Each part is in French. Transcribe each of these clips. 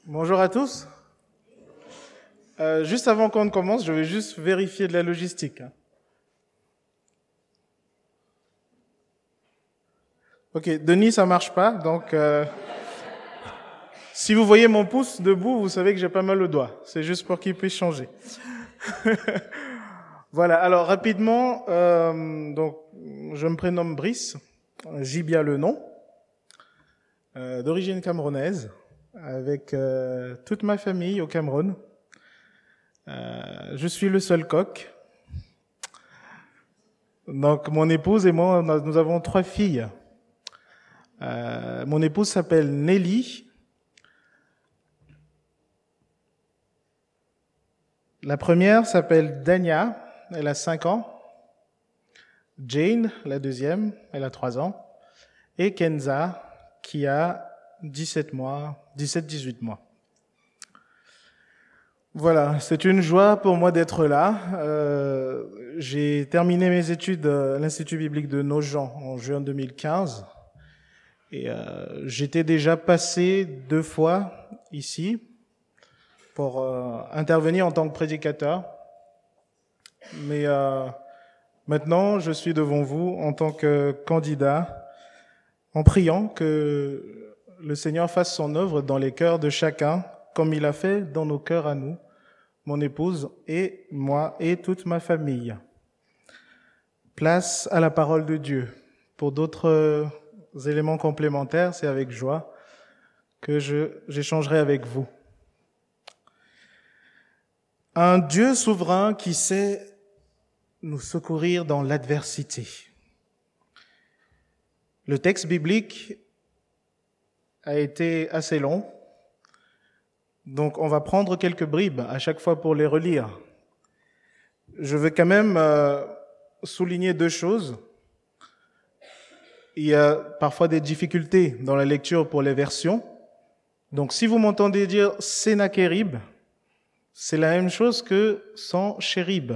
Bonjour à tous. Juste avant qu'on ne commence, je vais juste vérifier de la logistique. Ok, Denis, ça marche pas, donc si vous voyez mon pouce debout, vous savez que j'ai pas mal au doigt. C'est juste pour qu'il puisse changer. Voilà. Alors rapidement, donc je me prénomme Brice, Jibia le nom, d'origine camerounaise, avec toute ma famille au Cameroun. Je suis le seul coq. Donc mon épouse et moi, nous avons 3 filles. Mon épouse s'appelle Nelly. La première s'appelle Dania, elle a 5 ans. Jane, la deuxième, elle a 3 ans. Et Kenza, qui a 17-18 mois. Voilà, c'est une joie pour moi d'être là. J'ai terminé mes études à l'Institut biblique de Nogent en juin 2015. Et j'étais déjà passé 2 fois ici pour intervenir en tant que prédicateur. Mais maintenant, je suis devant vous en tant que candidat, en priant que le Seigneur fasse son œuvre dans les cœurs de chacun, comme il a fait dans nos cœurs à nous, mon épouse et moi et toute ma famille. Place à la parole de Dieu. Pour d'autres éléments complémentaires, c'est avec joie que j'échangerai avec vous. Un Dieu souverain qui sait nous secourir dans l'adversité. Le texte biblique a été assez long, donc on va prendre quelques bribes à chaque fois pour les relire. Je veux quand même souligner 2 choses. Il y a parfois des difficultés dans la lecture pour les versions. Donc si vous m'entendez dire Sénachérib, c'est la même chose que Sanchérib.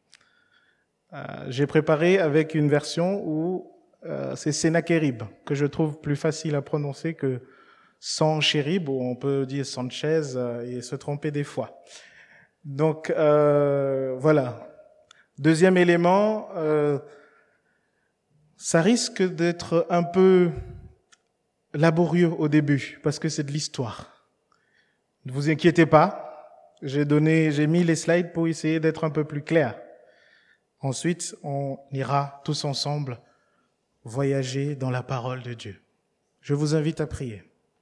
J'ai préparé avec une version où c'est Sénachérib, que je trouve plus facile à prononcer que Sanchérib, où on peut dire Sanchez et se tromper des fois. Donc voilà. Deuxième élément, ça risque d'être un peu laborieux au début, parce que c'est de l'histoire. Ne vous inquiétez pas, j'ai mis les slides pour essayer d'être un peu plus clair. Ensuite, on ira tous ensemble voyager dans la parole de Dieu. Je vous invite à prier.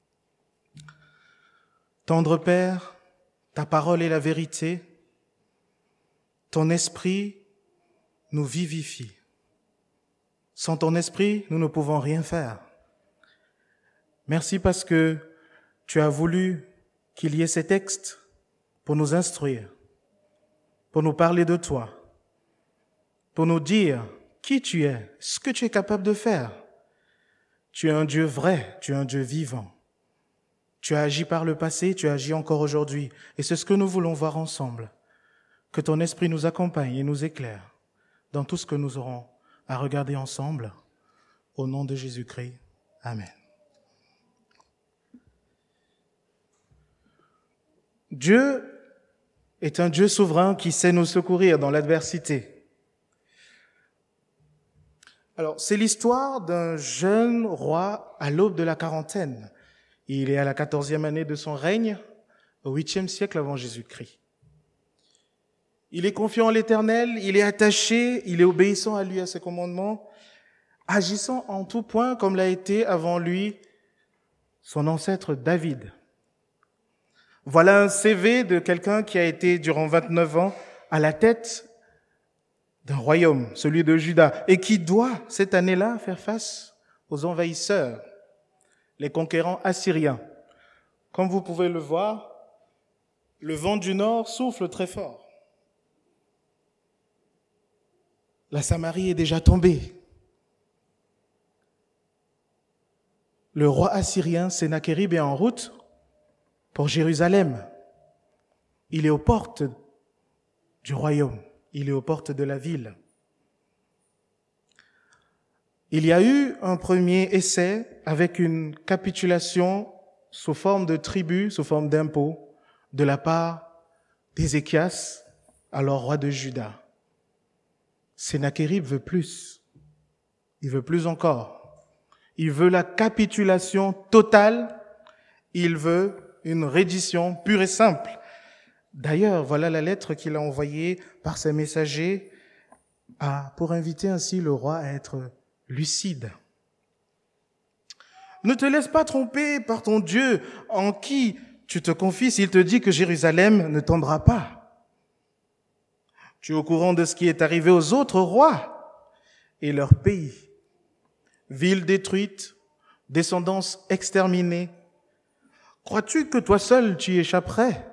Tendre Père, ta parole est la vérité. Ton esprit nous vivifie. Sans ton esprit, nous ne pouvons rien faire. Merci parce que tu as voulu qu'il y ait ces textes pour nous instruire, pour nous parler de toi, pour nous dire qui tu es, ce que tu es capable de faire. Tu es un Dieu vrai, tu es un Dieu vivant. Tu as agi par le passé, tu agis encore aujourd'hui. Et c'est ce que nous voulons voir ensemble. Que ton esprit nous accompagne et nous éclaire dans tout ce que nous aurons à regarder ensemble. Au nom de Jésus-Christ. Amen. Dieu est un Dieu souverain qui sait nous secourir dans l'adversité. Alors, c'est l'histoire d'un jeune roi à l'aube de la quarantaine. Il est à la 14e année de son règne, au 8e siècle avant Jésus-Christ. Il est confiant en l'Éternel, il est attaché, il est obéissant à lui, à ses commandements, agissant en tout point comme l'a été avant lui son ancêtre David. Voilà un CV de quelqu'un qui a été durant 29 ans à la tête d'un royaume, celui de Juda, et qui doit cette année-là faire face aux envahisseurs, les conquérants assyriens. Comme vous pouvez le voir, le vent du nord souffle très fort. La Samarie est déjà tombée. Le roi assyrien Sénachérib est en route pour Jérusalem. Il est aux portes du royaume. Il est aux portes de la ville. Il y a eu un premier essai avec une capitulation sous forme de tribut, sous forme d'impôts, de la part d'Ézéchias, alors roi de Juda. Sennachérib veut plus. Il veut plus encore. Il veut la capitulation totale. Il veut une reddition pure et simple. D'ailleurs, voilà la lettre qu'il a envoyée par ses messagers pour inviter ainsi le roi à être lucide. Ne te laisse pas tromper par ton Dieu en qui tu te confies s'il te dit que Jérusalem ne tendra pas. Tu es au courant de ce qui est arrivé aux autres rois et leur pays. Villes détruites, descendance exterminée. Crois-tu que toi seul tu y échapperais?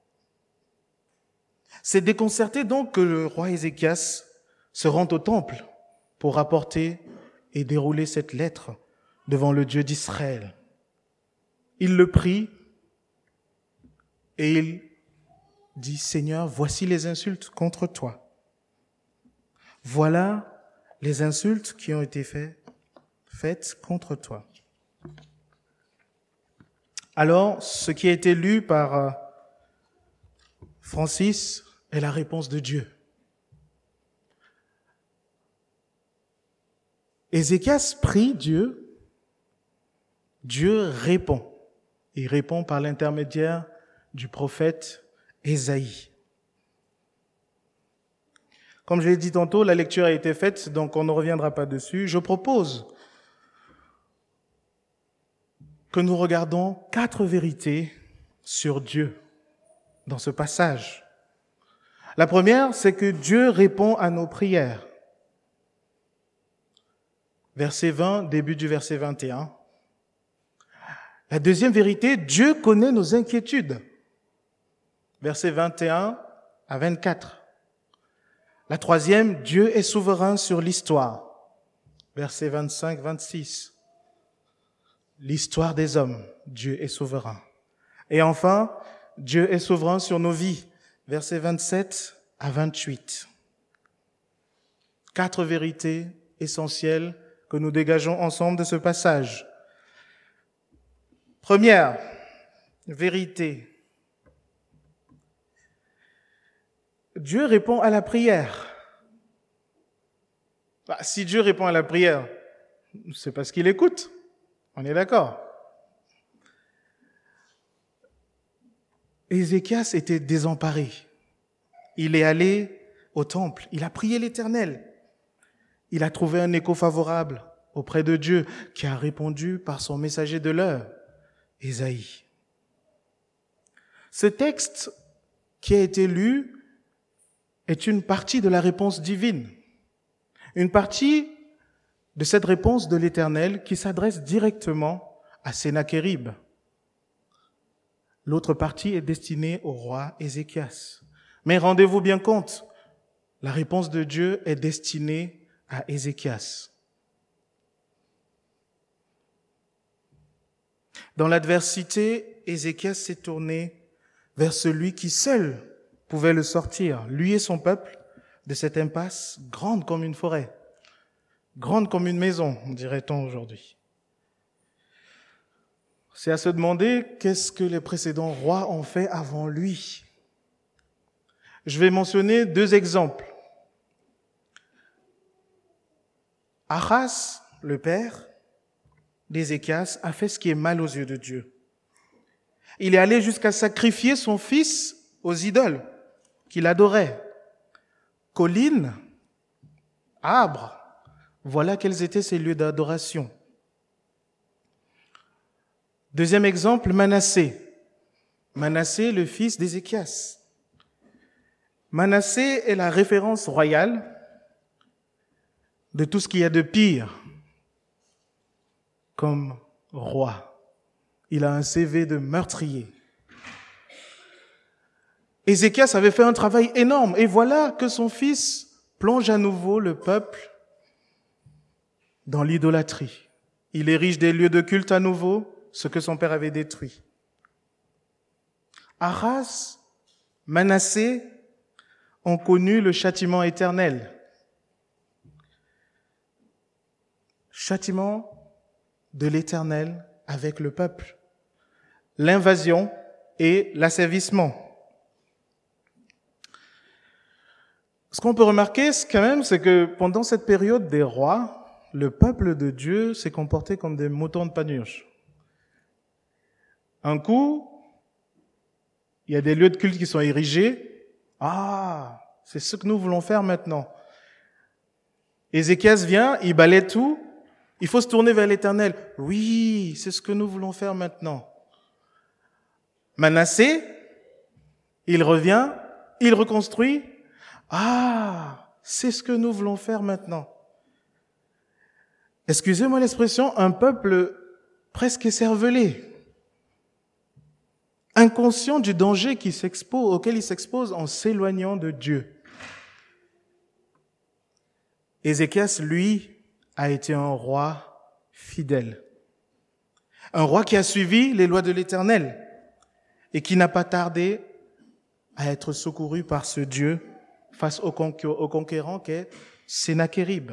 C'est déconcerté donc que le roi Ézéchias se rend au temple pour rapporter et dérouler cette lettre devant le Dieu d'Israël. Il le prie et il dit, Seigneur, voici les insultes contre toi. Voilà les insultes qui ont été faites contre toi. Alors, ce qui a été lu par Francis est la réponse de Dieu. Ézéchias prie Dieu, Dieu répond. Il répond par l'intermédiaire du prophète Ésaïe. Comme je l'ai dit tantôt, la lecture a été faite, donc on ne reviendra pas dessus. Je propose que nous regardons 4 vérités sur Dieu dans ce passage. La première, c'est que Dieu répond à nos prières. Verset 20, début du verset 21. La deuxième vérité, Dieu connaît nos inquiétudes. Versets 21 à 24. La troisième, Dieu est souverain sur l'histoire. Versets 25-26. L'histoire des hommes, Dieu est souverain. Et enfin, Dieu est souverain sur nos vies. Versets 27 à 28. 4 vérités essentielles que nous dégageons ensemble de ce passage. Première vérité. Dieu répond à la prière. Si Dieu répond à la prière, c'est parce qu'il écoute. On est d'accord. Ézéchias était désemparé. Il est allé au temple. Il a prié l'Éternel. Il a trouvé un écho favorable auprès de Dieu qui a répondu par son messager de l'heure, Ésaïe. Ce texte qui a été lu est une partie de la réponse divine. Une partie de cette réponse de l'Éternel qui s'adresse directement à Sennachérib. L'autre partie est destinée au roi Ézéchias. Mais rendez-vous bien compte, la réponse de Dieu est destinée à Ézéchias. Dans l'adversité, Ézéchias s'est tourné vers celui qui seul pouvait le sortir, lui et son peuple, de cette impasse grande comme une forêt, grande comme une maison, dirait-on aujourd'hui. C'est à se demander qu'est-ce que les précédents rois ont fait avant lui. Je vais mentionner 2 exemples. Achaz, le père d'Ézéchias, a fait ce qui est mal aux yeux de Dieu. Il est allé jusqu'à sacrifier son fils aux idoles qu'il adorait. Collines, arbres, voilà quels étaient ces lieux d'adoration. Deuxième exemple, Manassé. Manassé, le fils d'Ézéchias. Manassé est la référence royale de tout ce qu'il y a de pire comme roi. Il a un CV de meurtrier. Ézéchias avait fait un travail énorme et voilà que son fils plonge à nouveau le peuple dans l'idolâtrie. Il érige des lieux de culte à nouveau, ce que son père avait détruit. Achaz, Manassé ont connu le châtiment éternel. Châtiment de l'Éternel avec le peuple. l'invasion et l'asservissement. Ce qu'on peut remarquer quand même, c'est que pendant cette période des rois, le peuple de Dieu s'est comporté comme des moutons de panurge. Un coup, il y a des lieux de culte qui sont érigés. Ah, c'est ce que nous voulons faire maintenant. Ézéchias vient, il balaie tout. Il faut se tourner vers l'Éternel. Oui, c'est ce que nous voulons faire maintenant. Manassé, il revient, il reconstruit. Ah, c'est ce que nous voulons faire maintenant. Excusez-moi l'expression, un peuple presque écervelé, inconscient du danger auquel il s'expose en s'éloignant de Dieu. Ézéchias, lui, a été un roi fidèle. Un roi qui a suivi les lois de l'Éternel et qui n'a pas tardé à être secouru par ce Dieu face au conquérant qu'est Sennachérib.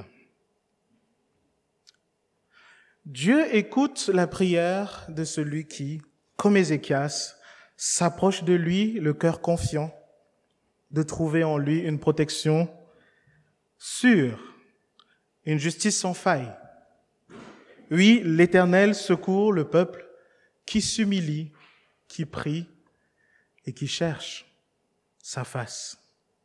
Dieu écoute la prière de celui qui, comme Ézéchias, s'approche de lui, le cœur confiant, de trouver en lui une protection sûre, une justice sans faille. Oui, l'Éternel secourt le peuple qui s'humilie, qui prie et qui cherche sa face.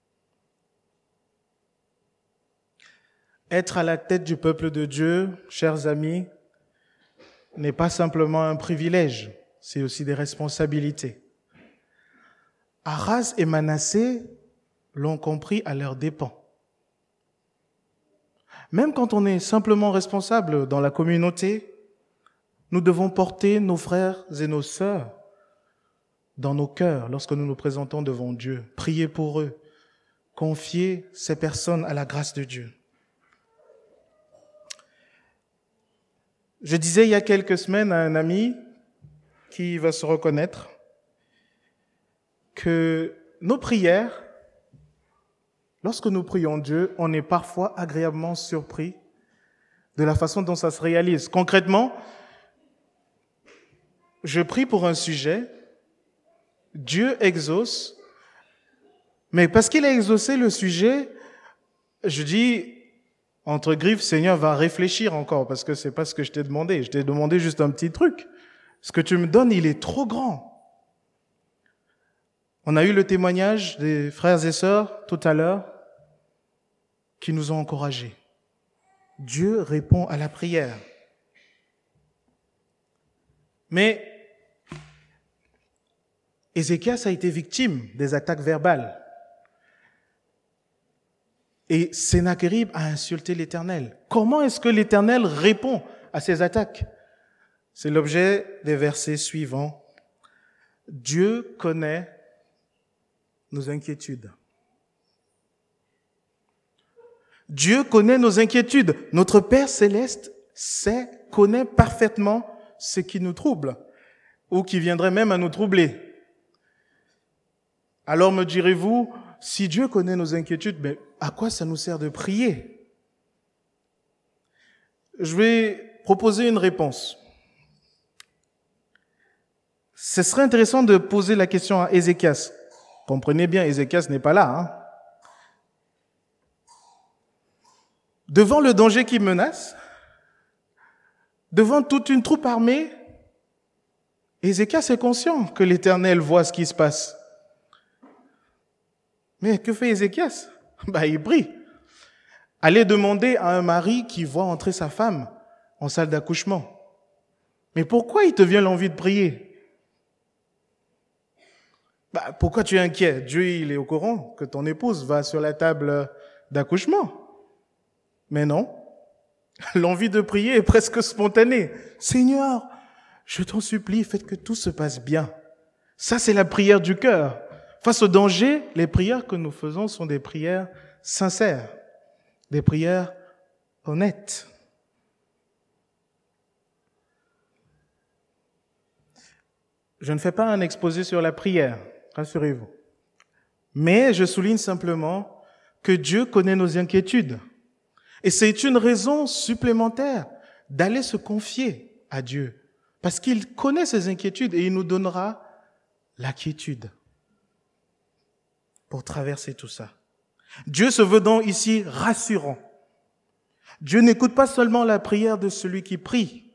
Être à la tête du peuple de Dieu, chers amis, n'est pas simplement un privilège, c'est aussi des responsabilités. Aras et Manassé l'ont compris à leurs dépens. Même quand on est simplement responsable dans la communauté, nous devons porter nos frères et nos sœurs dans nos cœurs lorsque nous nous présentons devant Dieu, prier pour eux, confier ces personnes à la grâce de Dieu. Je disais il y a quelques semaines à un ami qui va se reconnaître que nos prières, lorsque nous prions Dieu, on est parfois agréablement surpris de la façon dont ça se réalise. Concrètement, je prie pour un sujet, Dieu exauce, mais parce qu'il a exaucé le sujet, je dis, entre griffes, Seigneur, va réfléchir encore, parce que c'est pas ce que je t'ai demandé. Je t'ai demandé juste un petit truc. Ce que tu me donnes, il est trop grand. On a eu le témoignage des frères et sœurs tout à l'heure qui nous ont encouragés. Dieu répond à la prière. Mais Ézéchias a été victime des attaques verbales. Et Sennachérib a insulté l'Éternel. Comment est-ce que l'Éternel répond à ces attaques? C'est l'objet des versets suivants. Dieu connaît nos inquiétudes. Dieu connaît nos inquiétudes. Notre Père céleste connaît parfaitement ce qui nous trouble ou qui viendrait même à nous troubler. Alors me direz-vous, si Dieu connaît nos inquiétudes, mais à quoi ça nous sert de prier? Je vais proposer une réponse. Ce serait intéressant de poser la question à Ézéchias. Comprenez bien, Ézéchias n'est pas là. Hein? Devant le danger qui menace, devant toute une troupe armée, Ézéchias est conscient que l'Éternel voit ce qui se passe. Mais que fait Ézéchias? Il prie. Allez demander à un mari qui voit entrer sa femme en salle d'accouchement. Mais pourquoi il te vient l'envie de prier? Pourquoi tu es inquiet? Dieu, il est au courant que ton épouse va sur la table d'accouchement. Mais non. L'envie de prier est presque spontanée. Seigneur, je t'en supplie, faites que tout se passe bien. Ça, c'est la prière du cœur. Face au danger, les prières que nous faisons sont des prières sincères, des prières honnêtes. Je ne fais pas un exposé sur la prière, rassurez-vous. Mais je souligne simplement que Dieu connaît nos inquiétudes. Et c'est une raison supplémentaire d'aller se confier à Dieu Parce qu'il connaît ses inquiétudes et il nous donnera la quiétude pour traverser tout ça. Dieu se veut donc ici rassurant. Dieu n'écoute pas seulement la prière de celui qui prie.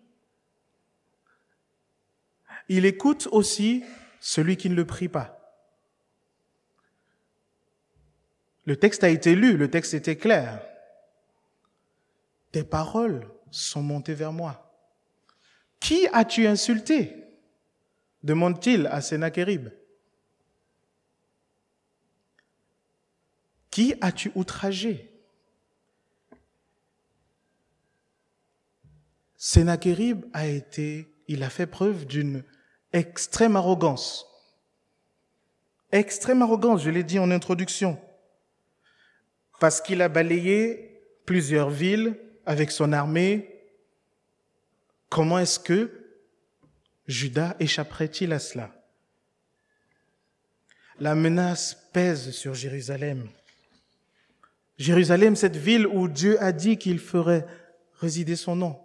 Il écoute aussi celui qui ne le prie pas. Le texte a été lu, le texte était clair. Tes paroles sont montées vers moi. Qui as-tu insulté? Demande-t-il à Sennachérib. Qui as-tu outragé? Sennachérib il a fait preuve d'une extrême arrogance. Extrême arrogance, je l'ai dit en introduction. Parce qu'il a balayé plusieurs villes avec son armée. Comment est-ce que Juda échapperait-il à cela? La menace pèse sur Jérusalem. Jérusalem, cette ville où Dieu a dit qu'il ferait résider son nom.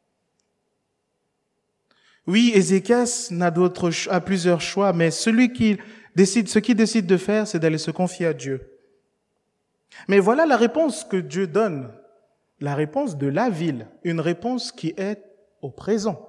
Oui, Ézéchias a plusieurs choix, mais ce qu'il décide de faire, c'est d'aller se confier à Dieu. Mais voilà la réponse que Dieu donne, la réponse de la ville, une réponse qui est au présent.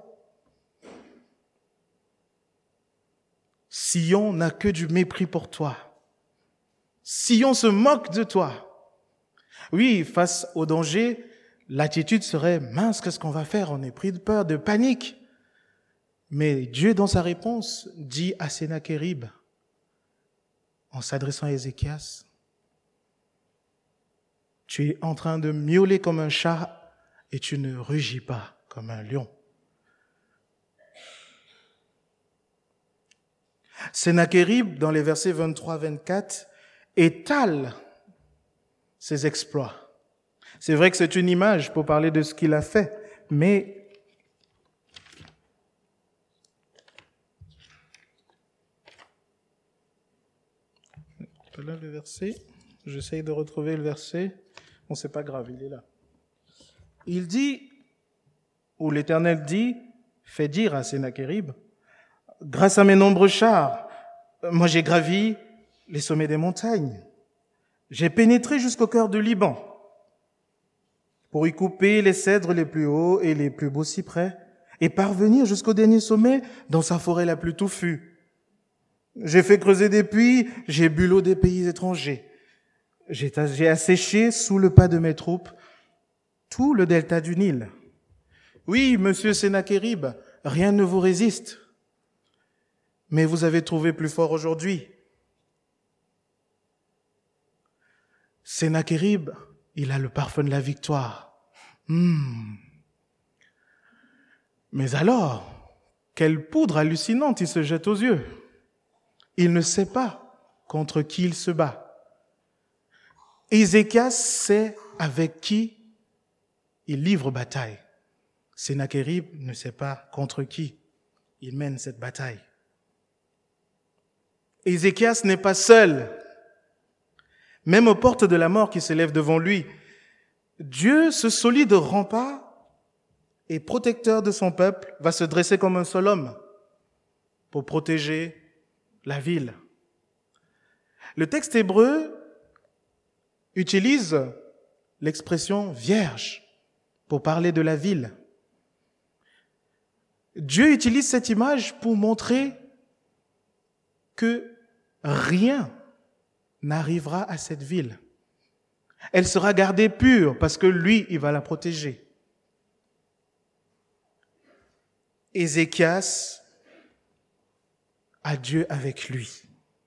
Sion n'a que du mépris pour toi. Sion se moque de toi. Oui, face au danger, l'attitude serait mince, qu'est-ce qu'on va faire? On est pris de peur, de panique. Mais Dieu, dans sa réponse, dit à Sennachérib, en s'adressant à Ézéchias, tu es en train de miauler comme un chat et tu ne rugis pas comme un lion. Sennachérib, dans les versets 23-24, étale ses exploits. C'est vrai que c'est une image pour parler de ce qu'il a fait, mais là, le verset, j'essaye de retrouver le verset. Bon, c'est pas grave, il est là. Il dit, ou l'Éternel dit, fait dire à Sennachérib, grâce à mes nombreux chars, moi j'ai gravi les sommets des montagnes. J'ai pénétré jusqu'au cœur du Liban pour y couper les cèdres les plus hauts et les plus beaux cyprès et parvenir jusqu'au dernier sommet dans sa forêt la plus touffue. J'ai fait creuser des puits, j'ai bu l'eau des pays étrangers. J'ai asséché sous le pas de mes troupes tout le delta du Nil. Oui, monsieur Sennachérib, rien ne vous résiste. Mais vous avez trouvé plus fort aujourd'hui. Sennachérib, il a le parfum de la victoire. Mais alors, quelle poudre hallucinante il se jette aux yeux. Il ne sait pas contre qui il se bat. Ézéchias sait avec qui il livre bataille. Sennachérib ne sait pas contre qui il mène cette bataille. Ézéchias n'est pas seul. Même aux portes de la mort qui s'élèvent devant lui, Dieu, ce solide rempart et protecteur de son peuple, va se dresser comme un seul homme pour protéger la ville. Le texte hébreu utilise l'expression vierge pour parler de la ville. Dieu utilise cette image pour montrer que rien n'arrivera à cette ville. Elle sera gardée pure parce que lui, il va la protéger. Ézéchias a Dieu avec lui.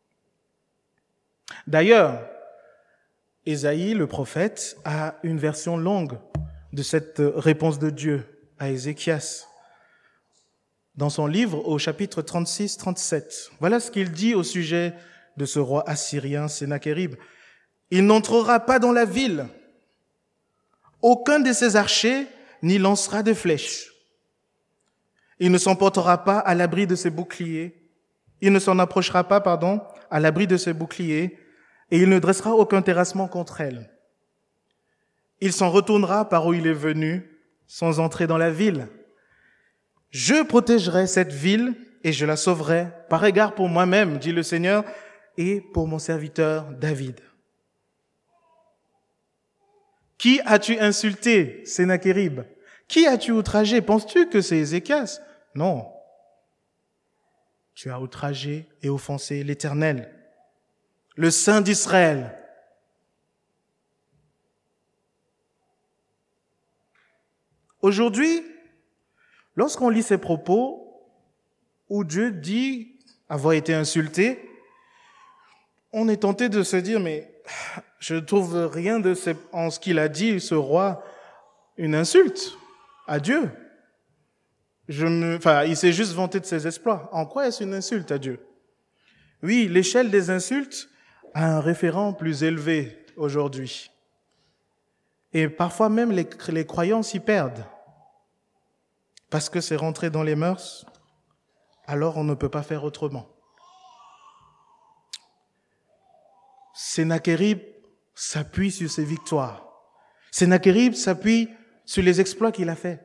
D'ailleurs, Ésaïe, le prophète, a une version longue de cette réponse de Dieu à Ézéchias. Dans son livre, au chapitre 36-37, voilà ce qu'il dit au sujet de ce roi assyrien Sennachérib. Il n'entrera pas dans la ville. Aucun de ses archers n'y lancera de flèches. Il ne s'emportera pas à l'abri de ses boucliers. Il ne s'en approchera pas, à l'abri de ses boucliers, et il ne dressera aucun terrassement contre elle. Il s'en retournera par où il est venu, sans entrer dans la ville. Je protégerai cette ville et je la sauverai par égard pour moi-même, dit le Seigneur, et pour mon serviteur David. Qui as-tu insulté, Sennachérib? Qui as-tu outragé? Penses-tu que c'est Ézéchias? Non. Tu as outragé et offensé l'Éternel, le Saint d'Israël. Aujourd'hui, lorsqu'on lit ces propos où Dieu dit avoir été insulté, on est tenté de se dire, mais je ne trouve rien en ce qu'il a dit, ce roi, une insulte à Dieu. Il s'est juste vanté de ses exploits. En quoi est-ce une insulte à Dieu? Oui, l'échelle des insultes a un référent plus élevé aujourd'hui. Et parfois même les croyants s'y perdent. Parce que c'est rentré dans les mœurs, alors on ne peut pas faire autrement. Sennachérib s'appuie sur ses victoires. Sennachérib s'appuie sur les exploits qu'il a faits.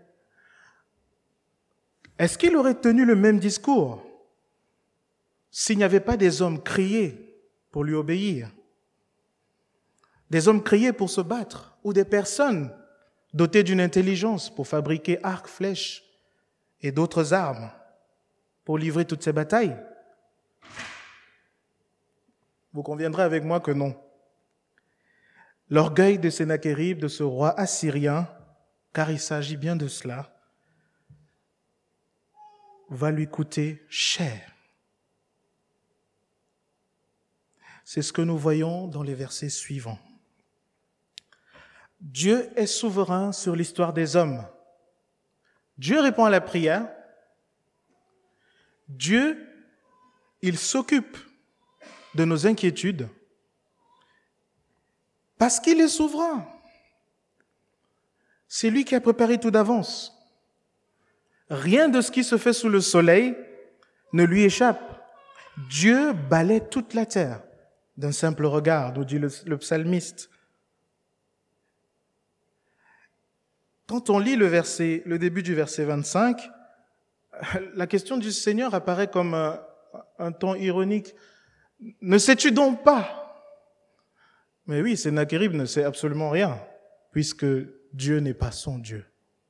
Est-ce qu'il aurait tenu le même discours s'il n'y avait pas des hommes criés pour lui obéir? Des hommes criés pour se battre, ou des personnes dotées d'une intelligence pour fabriquer arcs, flèches et d'autres armes pour livrer toutes ces batailles? Vous conviendrez avec moi que non. L'orgueil de Sennachérib, de ce roi assyrien, car il s'agit bien de cela, va lui coûter cher. C'est ce que nous voyons dans les versets suivants. Dieu est souverain sur l'histoire des hommes. Dieu répond à la prière. Dieu, il s'occupe de nos inquiétudes parce qu'il est souverain. C'est lui qui a préparé tout d'avance. Rien de ce qui se fait sous le soleil ne lui échappe. Dieu balaie toute la terre d'un simple regard, nous dit le psalmiste. Quand on lit le début du verset 25, la question du Seigneur apparaît comme un ton ironique. Ne sais-tu donc pas? Mais oui, Sennachérib ne sait absolument rien, puisque Dieu n'est pas son Dieu.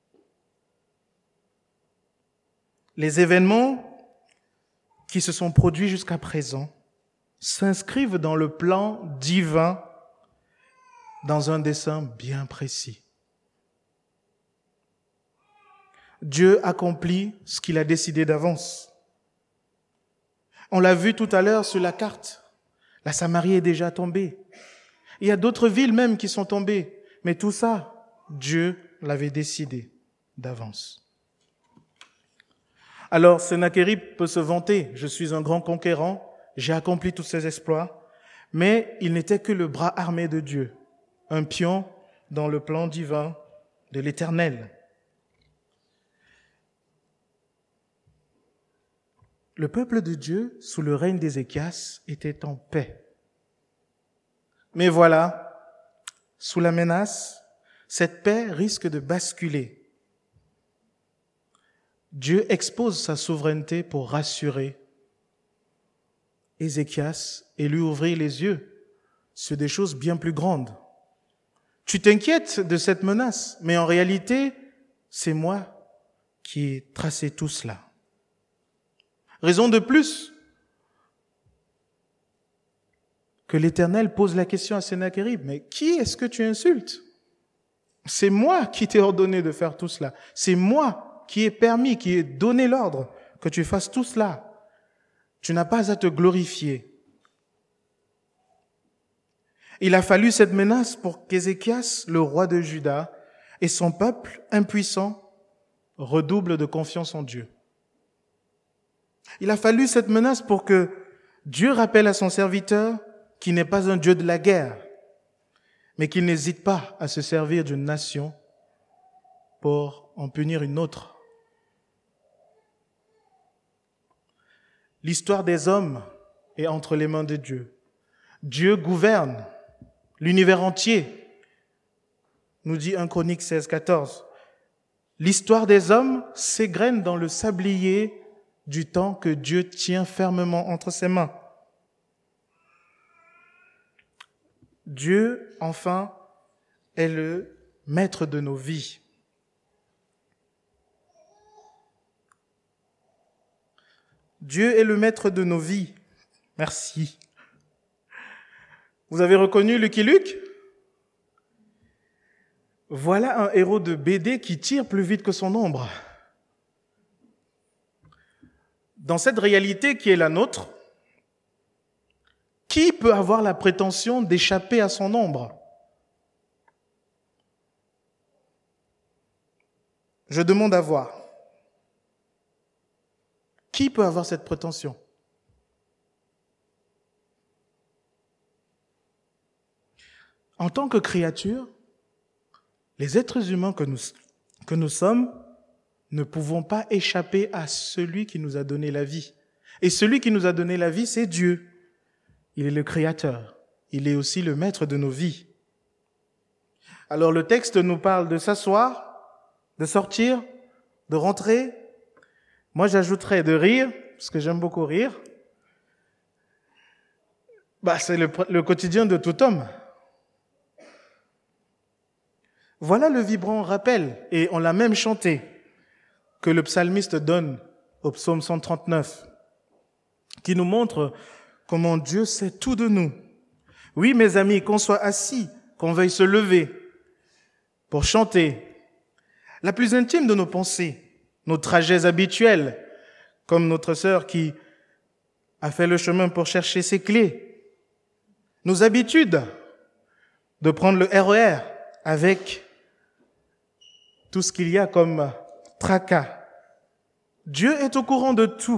Les événements qui se sont produits jusqu'à présent s'inscrivent dans le plan divin, dans un dessein bien précis. Dieu accomplit ce qu'il a décidé d'avance. On l'a vu tout à l'heure sur la carte. La Samarie est déjà tombée. Il y a d'autres villes même qui sont tombées. Mais tout ça, Dieu l'avait décidé d'avance. Alors, Sennachérib peut se vanter. Je suis un grand conquérant. J'ai accompli tous ces exploits. Mais il n'était que le bras armé de Dieu. Un pion dans le plan divin de l'Éternel. Le peuple de Dieu, sous le règne d'Ézéchias, était en paix. Mais voilà, sous la menace, cette paix risque de basculer. Dieu expose sa souveraineté pour rassurer Ézéchias et lui ouvrir les yeux sur des choses bien plus grandes. Tu t'inquiètes de cette menace, mais en réalité, c'est moi qui ai tracé tout cela. Raison de plus que l'Éternel pose la question à Sennachérib, mais qui est-ce que tu insultes? C'est moi qui t'ai ordonné de faire tout cela. C'est moi qui ai permis, qui ai donné l'ordre que tu fasses tout cela. Tu n'as pas à te glorifier. Il a fallu cette menace pour qu'Ézéchias, le roi de Juda, et son peuple impuissant redoublent de confiance en Dieu. Il a fallu cette menace pour que Dieu rappelle à son serviteur qu'il n'est pas un Dieu de la guerre, mais qu'il n'hésite pas à se servir d'une nation pour en punir une autre. L'histoire des hommes est entre les mains de Dieu. Dieu gouverne l'univers entier, nous dit 1 Chroniques 16, 14. L'histoire des hommes s'égrène dans le sablier du temps que Dieu tient fermement entre ses mains. Dieu, enfin, est le maître de nos vies. Dieu est le maître de nos vies. Merci. Vous avez reconnu Lucky Luke ? Voilà un héros de BD qui tire plus vite que son ombre. Dans cette réalité qui est la nôtre, qui peut avoir la prétention d'échapper à son ombre ? Je demande à voir. Qui peut avoir cette prétention ? En tant que créature, les êtres humains que nous sommes ne pouvons pas échapper à celui qui nous a donné la vie. Et celui qui nous a donné la vie, c'est Dieu. Il est le Créateur. Il est aussi le maître de nos vies. Alors le texte nous parle de s'asseoir, de sortir, de rentrer. Moi, j'ajouterais de rire, parce que j'aime beaucoup rire. C'est le quotidien de tout homme. Voilà le vibrant rappel, et on l'a même chanté, que le psalmiste donne au psaume 139, qui nous montre comment Dieu sait tout de nous. Oui, mes amis, qu'on soit assis, qu'on veuille se lever pour chanter la plus intime de nos pensées, nos trajets habituels, comme notre sœur qui a fait le chemin pour chercher ses clés, nos habitudes de prendre le RER avec tout ce qu'il y a comme tracas. Dieu est au courant de tout.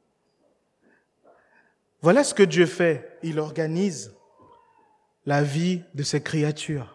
Voilà ce que Dieu fait. Il organise la vie de ses créatures.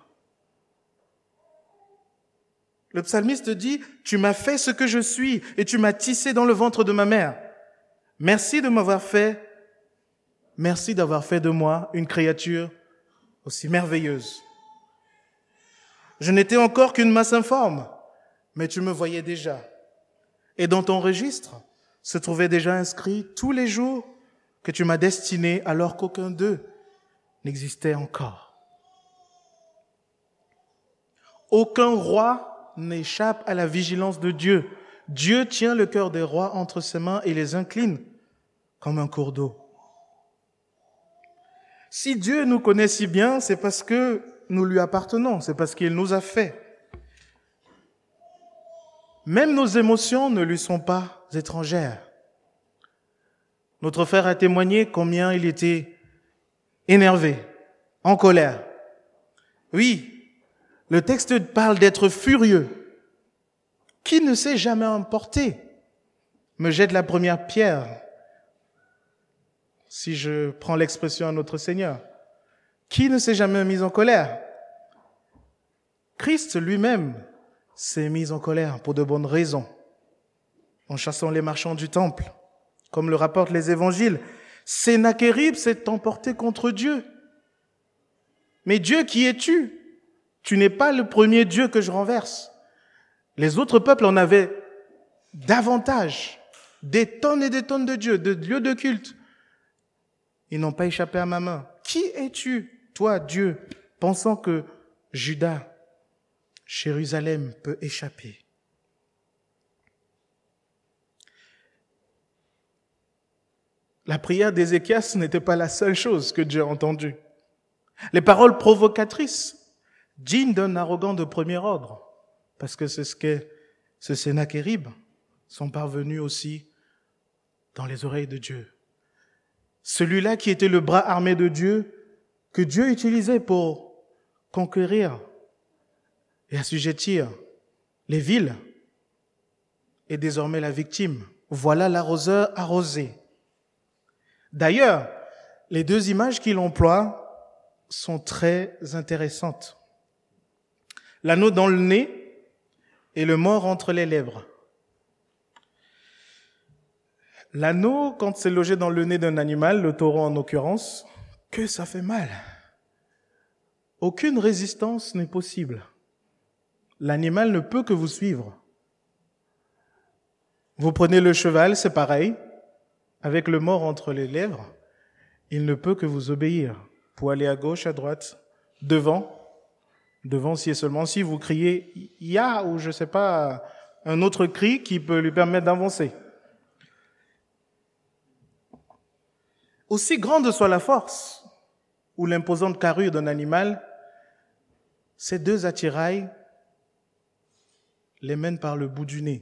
Le psalmiste dit, « Tu m'as fait ce que je suis et tu m'as tissé dans le ventre de ma mère. Merci de m'avoir fait, merci d'avoir fait de moi une créature aussi merveilleuse. Je n'étais encore qu'une masse informe, mais tu me voyais déjà. Et dans ton registre se trouvaient déjà inscrits tous les jours que tu m'as destinés alors qu'aucun d'eux n'existait encore. » Aucun roi n'échappe à la vigilance de Dieu. Dieu tient le cœur des rois entre ses mains et les incline comme un cours d'eau. Si Dieu nous connaît si bien, c'est parce que nous lui appartenons, c'est parce qu'il nous a fait. Même nos émotions ne lui sont pas étrangères. Notre frère a témoigné combien il était énervé, en colère. Oui, le texte parle d'être furieux. Qui ne s'est jamais emporté me jette la première pierre, si je prends l'expression à notre Seigneur. Qui ne s'est jamais mis en colère ? Christ lui-même s'est mis en colère pour de bonnes raisons, en chassant les marchands du temple, comme le rapportent les évangiles. Sennachérib s'est emporté contre Dieu. Mais Dieu, qui es-tu ? Tu n'es pas le premier Dieu que je renverse. Les autres peuples en avaient davantage, des tonnes et des tonnes de dieux, de lieux de culte. Ils n'ont pas échappé à ma main. Qui es-tu, toi, Dieu, pensant que Juda, Jérusalem peut échapper? La prière d'Ézéchias n'était pas la seule chose que Dieu a entendue. Les paroles provocatrices, dignes d'un arrogant de premier ordre, parce que c'est ce qu'est ce Sennachérib, sont parvenus aussi dans les oreilles de Dieu. Celui-là qui était le bras armé de Dieu, que Dieu utilisait pour conquérir et assujettir les villes, est désormais la victime. Voilà l'arroseur arrosé. D'ailleurs, les deux images qu'il emploie sont très intéressantes. L'anneau dans le nez et le mors entre les lèvres. L'anneau, quand c'est logé dans le nez d'un animal, le taureau en l'occurrence, que ça fait mal. Aucune résistance n'est possible. L'animal ne peut que vous suivre. Vous prenez le cheval, c'est pareil. Avec le mort entre les lèvres, il ne peut que vous obéir. Pour aller à gauche, à droite, devant si et seulement si vous criez « Ya » ou je ne sais pas, un autre cri qui peut lui permettre d'avancer. Aussi grande soit la force ou l'imposante carrure d'un animal, ces deux attirails les mènent par le bout du nez.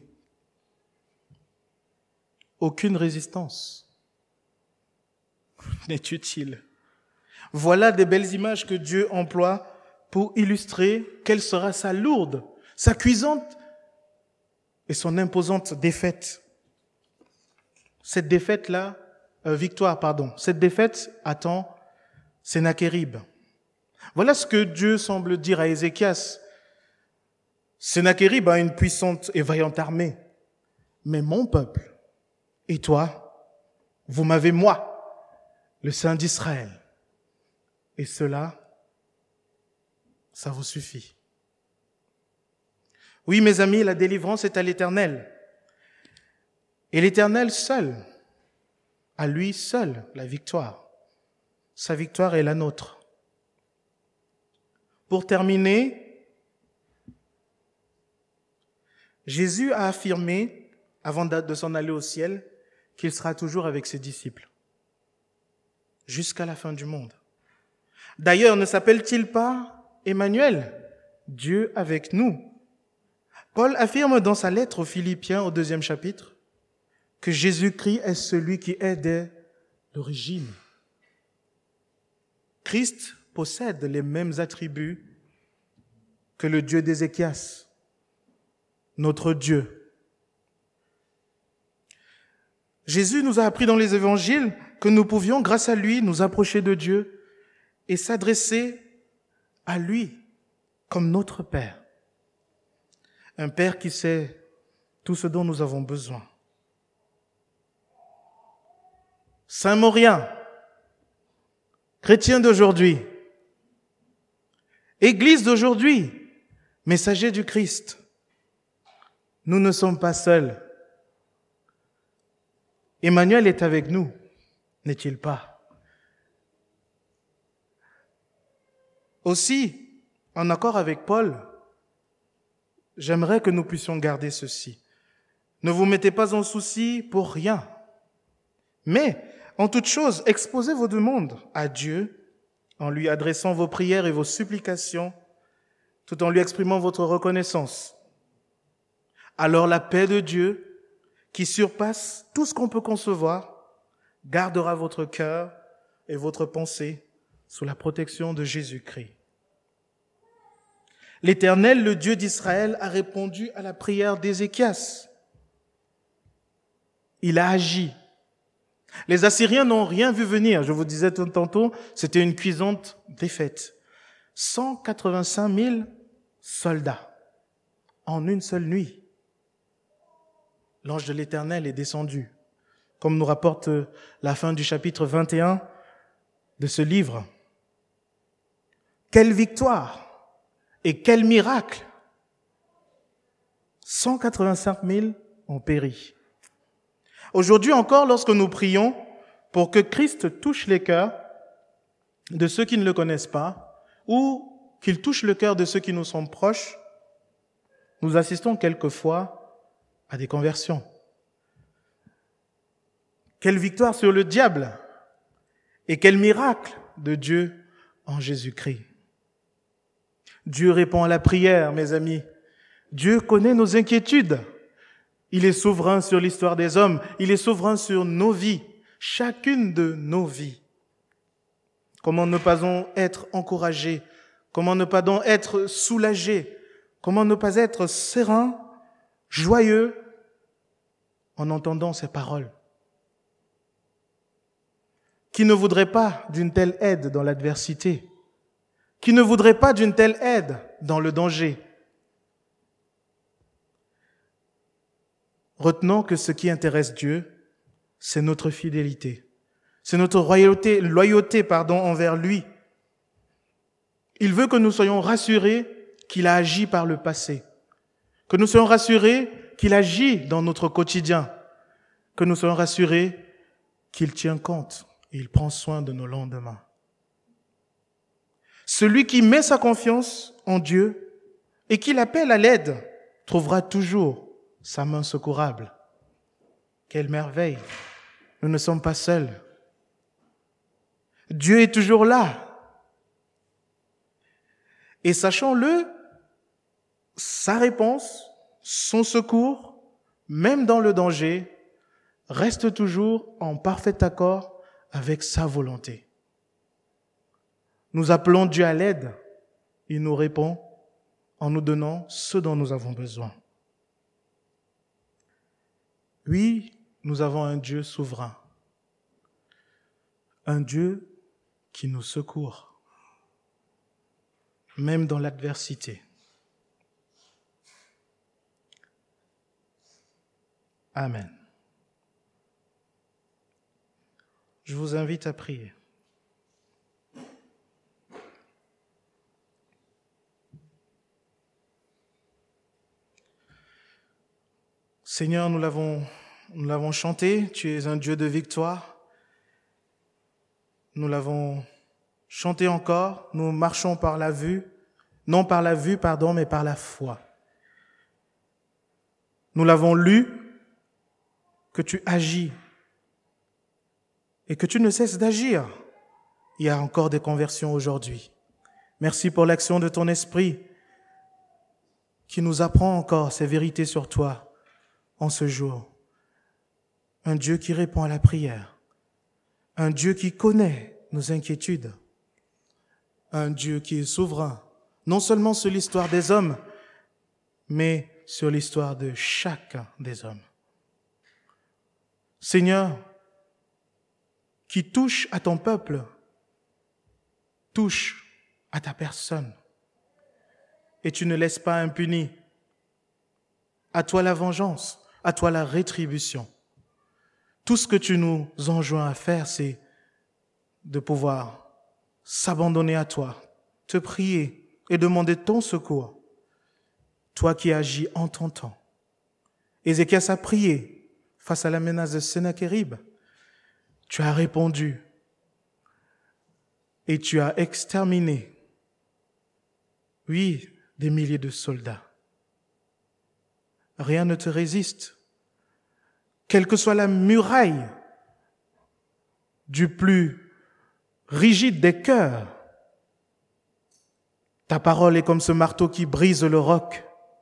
Aucune résistance n'est utile. Voilà des belles images que Dieu emploie pour illustrer quelle sera sa lourde, sa cuisante et son imposante défaite. Cette défaite attend Sennachérib. Voilà ce que Dieu semble dire à Ézéchias. Sennachérib a une puissante et vaillante armée, mais mon peuple et toi, vous m'avez moi, le Saint d'Israël. Et cela, ça vous suffit. Oui, mes amis, la délivrance est à l'Éternel. Et l'Éternel seul, à lui seul, la victoire. Sa victoire est la nôtre. Pour terminer, Jésus a affirmé, avant de s'en aller au ciel, qu'il sera toujours avec ses disciples, jusqu'à la fin du monde. D'ailleurs, ne s'appelle-t-il pas Emmanuel, Dieu avec nous? Paul affirme dans sa lettre aux Philippiens, au 2e chapitre, que Jésus-Christ est celui qui est dès l'origine. Christ possède les mêmes attributs que le Dieu d'Ézéchias, notre Dieu. Jésus nous a appris dans les évangiles que nous pouvions, grâce à lui, nous approcher de Dieu et s'adresser à lui comme notre Père. Un Père qui sait tout ce dont nous avons besoin. Saint-Maurien, chrétien d'aujourd'hui, Église d'aujourd'hui, messager du Christ, nous ne sommes pas seuls. Emmanuel est avec nous, n'est-il pas? Aussi, en accord avec Paul, j'aimerais que nous puissions garder ceci. Ne vous mettez pas en souci pour rien, mais en toute chose, exposez vos demandes à Dieu en lui adressant vos prières et vos supplications, tout en lui exprimant votre reconnaissance. Alors la paix de Dieu, qui surpasse tout ce qu'on peut concevoir, gardera votre cœur et votre pensée sous la protection de Jésus-Christ. L'Éternel, le Dieu d'Israël, a répondu à la prière d'Ézéchias. Il a agi. Les Assyriens n'ont rien vu venir. Je vous disais tantôt, c'était une cuisante défaite. 185 000 soldats en une seule nuit. L'ange de l'Éternel est descendu, comme nous rapporte la fin du chapitre 21 de ce livre. Quelle victoire et quel miracle! 185 000 ont péri. Aujourd'hui encore, lorsque nous prions pour que Christ touche les cœurs de ceux qui ne le connaissent pas, ou qu'il touche le cœur de ceux qui nous sont proches, nous assistons quelquefois à des conversions. Quelle victoire sur le diable et quel miracle de Dieu en Jésus-Christ. Dieu répond à la prière, mes amis. Dieu connaît nos inquiétudes. Il est souverain sur l'histoire des hommes. Il est souverain sur nos vies, chacune de nos vies. Comment ne pas en être encouragé? Comment ne pas donc être soulagé? Comment ne pas être serein, joyeux en entendant ces paroles? Qui ne voudrait pas d'une telle aide dans l'adversité? Qui ne voudrait pas d'une telle aide dans le danger? Retenons que ce qui intéresse Dieu, c'est notre fidélité. C'est notre loyauté envers lui. Il veut que nous soyons rassurés qu'il a agi par le passé. Que nous soyons rassurés qu'il agit dans notre quotidien, que nous soyons rassurés qu'il tient compte et il prend soin de nos lendemains. Celui qui met sa confiance en Dieu et qui l'appelle à l'aide trouvera toujours sa main secourable. Quelle merveille! Nous ne sommes pas seuls. Dieu est toujours là. Et sachons-le, sa réponse, son secours, même dans le danger, reste toujours en parfait accord avec sa volonté. Nous appelons Dieu à l'aide. Il nous répond en nous donnant ce dont nous avons besoin. Oui, nous avons un Dieu souverain. Un Dieu qui nous secourt, même dans l'adversité. Amen. Je vous invite à prier. Seigneur, nous l'avons chanté, tu es un Dieu de victoire. Nous l'avons chanté encore, nous marchons par la vue, non par la vue, mais par la foi. Nous l'avons lu, que tu agis et que tu ne cesses d'agir. Il y a encore des conversions aujourd'hui. Merci pour l'action de ton esprit qui nous apprend encore ces vérités sur toi en ce jour. Un Dieu qui répond à la prière. Un Dieu qui connaît nos inquiétudes. Un Dieu qui est souverain, non seulement sur l'histoire des hommes, mais sur l'histoire de chacun des hommes. Seigneur, qui touche à ton peuple, touche à ta personne. Et tu ne laisses pas impuni. À toi la vengeance, à toi la rétribution. Tout ce que tu nous enjoins à faire, c'est de pouvoir s'abandonner à toi, te prier et demander ton secours. Toi qui agis en ton temps. Ézéchias a prié face à la menace de Sennacherib. Tu as répondu et tu as exterminé, oui, des milliers de soldats. Rien ne te résiste. Quelle que soit la muraille du plus rigide des cœurs, ta parole est comme ce marteau qui brise le roc,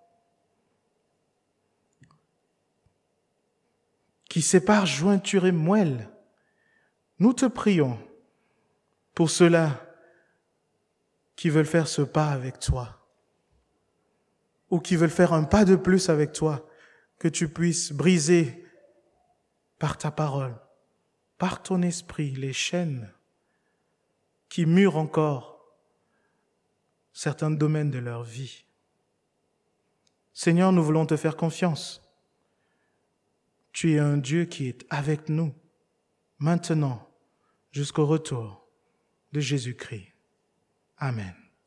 qui sépare jointure et moelle. Nous te prions pour ceux-là qui veulent faire ce pas avec toi ou qui veulent faire un pas de plus avec toi, que tu puisses briser par ta parole, par ton esprit, les chaînes qui murent encore certains domaines de leur vie. Seigneur, nous voulons te faire confiance. Tu es un Dieu qui est avec nous, maintenant, jusqu'au retour de Jésus-Christ. Amen.